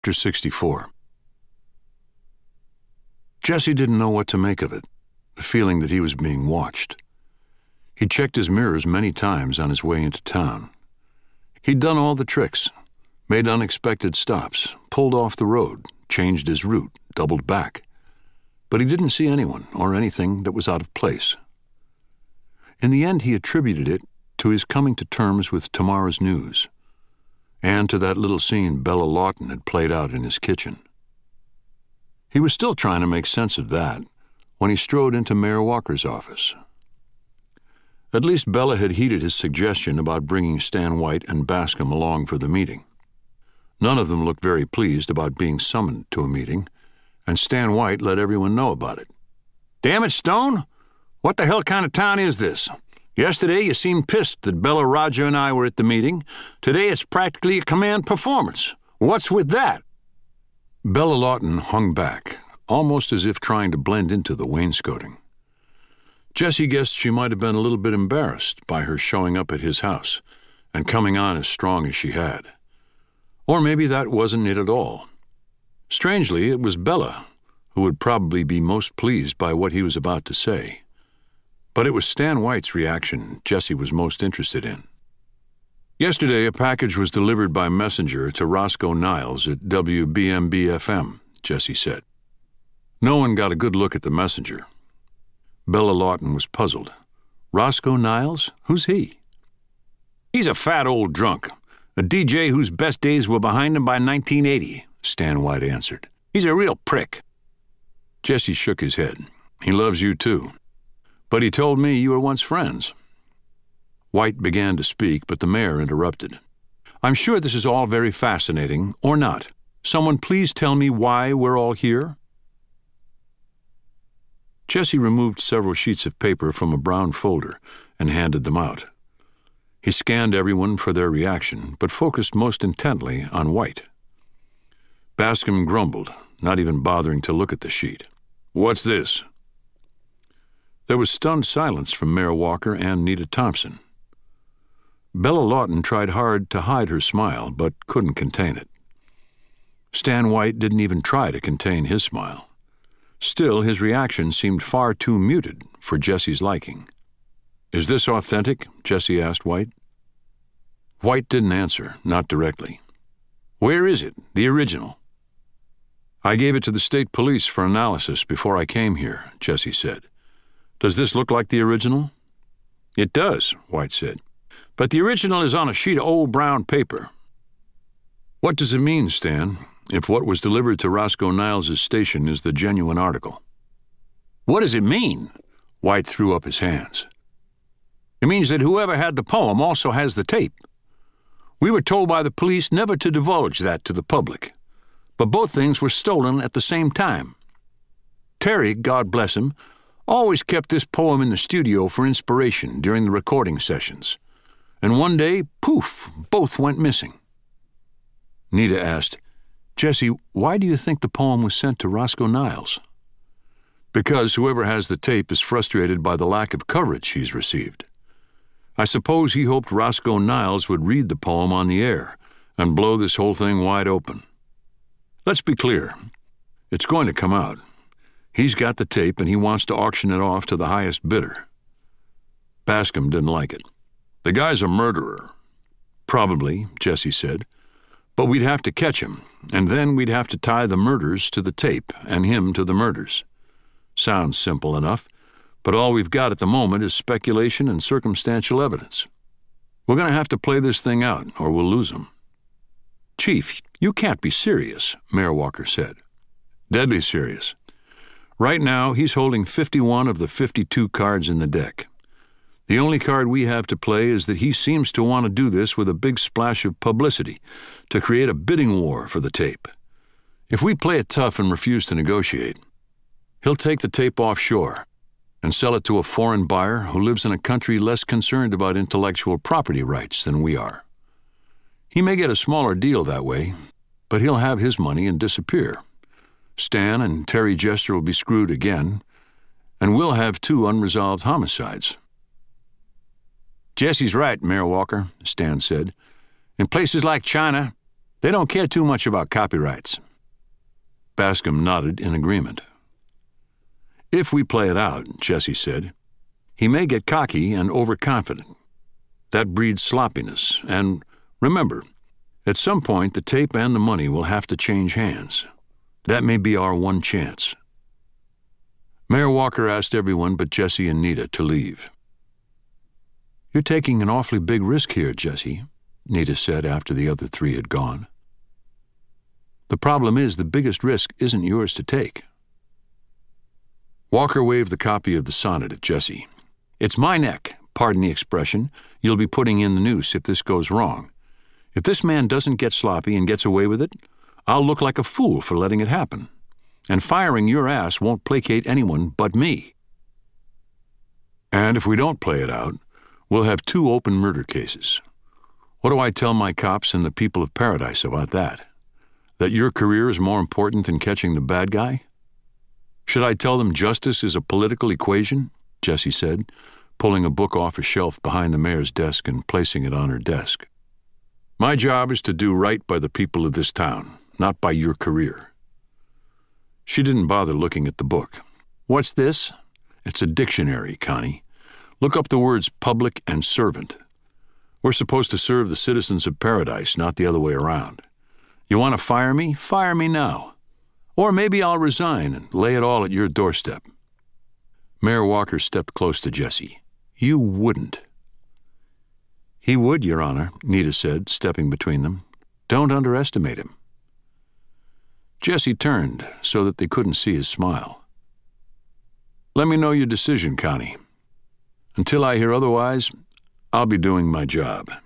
Chapter 64. Jesse didn't know what to make of it, the feeling that he was being watched. He checked his mirrors many times on his way into town. He'd done all the tricks, made unexpected stops, pulled off the road, changed his route, doubled back. But he didn't see anyone or anything that was out of place. In the end, he attributed it to his coming to terms with tomorrow's news, and to that little scene Bella Lawton had played out in his kitchen. He was still trying to make sense of that when he strode into Mayor Walker's office. At least Bella had heeded his suggestion about bringing Stan White and Bascom along for the meeting. None of them looked very pleased about being summoned to a meeting, and Stan White let everyone know about it. "Damn it, Stone! What the hell kind of town is this? Yesterday you seemed pissed that Bella, Roger, and I were at the meeting. Today it's practically a command performance. What's with that?" Bella Lawton hung back, almost as if trying to blend into the wainscoting. Jesse guessed she might have been a little bit embarrassed by her showing up at his house and coming on as strong as she had. Or maybe that wasn't it at all. Strangely, it was Bella who would probably be most pleased by what he was about to say. But it was Stan White's reaction Jesse was most interested in. Yesterday, a package was delivered by messenger to Roscoe Niles at WBMB-FM, Jesse said. No one got a good look at the messenger. Bella Lawton was puzzled. Roscoe Niles? Who's he? "He's a fat old drunk, a DJ whose best days were behind him by 1980, Stan White answered. "He's a real prick." Jesse shook his head. "He loves you too. But he told me you were once friends." White began to speak, but the mayor interrupted. "I'm sure this is all very fascinating, or not. Someone please tell me why we're all here?" Jesse removed several sheets of paper from a brown folder and handed them out. He scanned everyone for their reaction, but focused most intently on White. Bascom grumbled, not even bothering to look at the sheet. "What's this?" There was stunned silence from Mayor Walker and Nita Thompson. Bella Lawton tried hard to hide her smile, but couldn't contain it. Stan White didn't even try to contain his smile. Still, his reaction seemed far too muted for Jesse's liking. "Is this authentic?" Jesse asked White. White didn't answer, not directly. "Where is it, the original?" "I gave it to the state police for analysis before I came here," Jesse said. "Does this look like the original?" "It does," White said. "But the original is on a sheet of old brown paper." "What does it mean, Stan, if what was delivered to Roscoe Niles' station is the genuine article?" "What does it mean?" White threw up his hands. "It means that whoever had the poem also has the tape. We were told by the police never to divulge that to the public, but both things were stolen at the same time. Terry, God bless him, always kept this poem in the studio for inspiration during the recording sessions. And one day, poof, both went missing." Nita asked, "Jesse, why do you think the poem was sent to Roscoe Niles?" "Because whoever has the tape is frustrated by the lack of coverage he's received. I suppose he hoped Roscoe Niles would read the poem on the air and blow this whole thing wide open. Let's be clear. It's going to come out. He's got the tape and he wants to auction it off to the highest bidder." Bascom didn't like it. "The guy's a murderer." "Probably," Jesse said. "But we'd have to catch him, and then we'd have to tie the murders to the tape and him to the murders. Sounds simple enough, but all we've got at the moment is speculation and circumstantial evidence. We're going to have to play this thing out, or we'll lose him." "Chief, you can't be serious," Mayor Walker said. "Deadly serious. Right now, he's holding 51 of the 52 cards in the deck. The only card we have to play is that he seems to want to do this with a big splash of publicity to create a bidding war for the tape. If we play it tough and refuse to negotiate, he'll take the tape offshore and sell it to a foreign buyer who lives in a country less concerned about intellectual property rights than we are. He may get a smaller deal that way, but he'll have his money and disappear. Stan and Terry Jester will be screwed again, and we'll have 2 unresolved homicides." "Jesse's right, Mayor Walker," Stan said. "In places like China, They don't care too much about copyrights." Bascom nodded in agreement. "If we play it out," Jesse said, "he may get cocky and overconfident. That breeds sloppiness, and remember, at some point the tape and the money will have to change hands. That may be our one chance." Mayor Walker asked everyone but Jesse and Nita to leave. "You're taking an awfully big risk here, Jesse," Nita said after the other three had gone. "The problem is the biggest risk isn't yours to take." Walker waved the copy of the sonnet at Jesse. "It's my neck, pardon the expression, you'll be putting in the noose if this goes wrong. If this man doesn't get sloppy and gets away with it, I'll look like a fool for letting it happen. And firing your ass won't placate anyone but me. And if we don't play it out, we'll have 2 open murder cases. What do I tell my cops and the people of Paradise about that? That your career is more important than catching the bad guy? Should I tell them justice is a political equation?" Jesse said, pulling a book off a shelf behind the mayor's desk and placing it on her desk. "My job is to do right by the people of this town, not by your career." She didn't bother looking at the book. "What's this?" "It's a dictionary, Connie. Look up the words public and servant. We're supposed to serve the citizens of Paradise, not the other way around. You want to fire me? Fire me now. Or maybe I'll resign and lay it all at your doorstep." Mayor Walker stepped close to Jesse. "You wouldn't." "He would, Your Honor," Nita said, stepping between them. "Don't underestimate him." Jesse turned so that they couldn't see his smile. "Let me know your decision, Connie. Until I hear otherwise, I'll be doing my job."